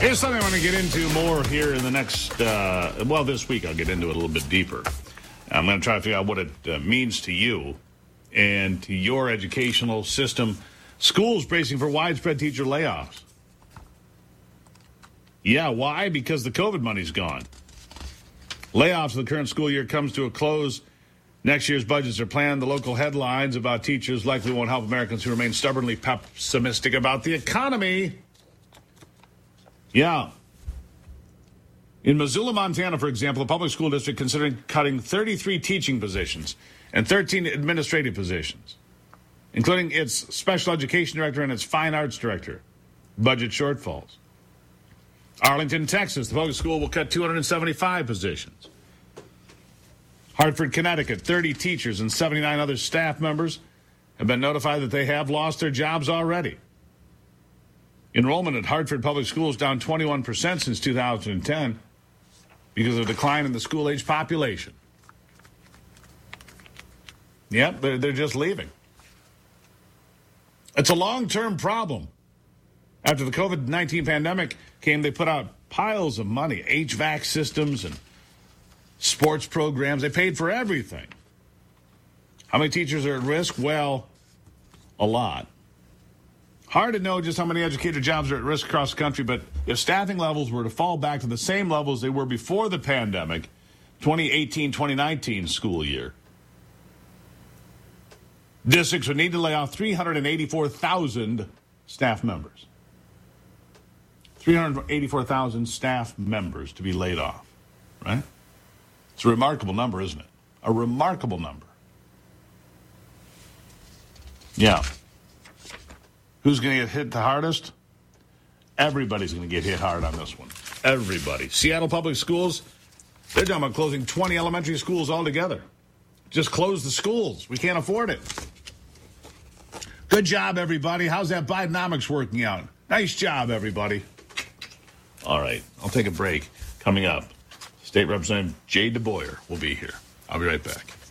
Here's something I want to get into more here in the next, this week I'll get into it a little bit deeper. I'm going to try to figure out what it means to you and to your educational system. Schools bracing for widespread teacher layoffs. Yeah, why? Because the COVID money's gone. Layoffs of the current school year comes to a close. Next year's budgets are planned. The local headlines about teachers likely won't help Americans who remain stubbornly pessimistic about the economy. Yeah. In Missoula, Montana, for example, a public school district considering cutting 33 teaching positions and 13 administrative positions, including its special education director and its fine arts director. Budget shortfalls. Arlington, Texas, the public school will cut 275 positions. Hartford, Connecticut, 30 teachers and 79 other staff members have been notified that they have lost their jobs already. Enrollment at Hartford Public Schools down 21% since 2010 because of a decline in the school-age population. Yep, they're just leaving. It's a long-term problem. After the COVID-19 pandemic came, they put out piles of money, HVAC systems and sports programs. They paid for everything. How many teachers are at risk? Well, a lot. Hard to know just how many educator jobs are at risk across the country, but if staffing levels were to fall back to the same levels they were before the pandemic, 2018-2019 school year, districts would need to lay off 384,000 staff members. 384,000 staff members to be laid off, right? It's a remarkable number, isn't it? A remarkable number. Yeah. Who's going to get hit the hardest? Everybody's going to get hit hard on this one. Everybody. Seattle Public Schools, they're talking about closing 20 elementary schools altogether. Just close the schools. We can't afford it. Good job, everybody. How's that Bidenomics working out? Nice job, everybody. All right, I'll take a break. Coming up, State Representative Jay DeBoyer will be here. I'll be right back.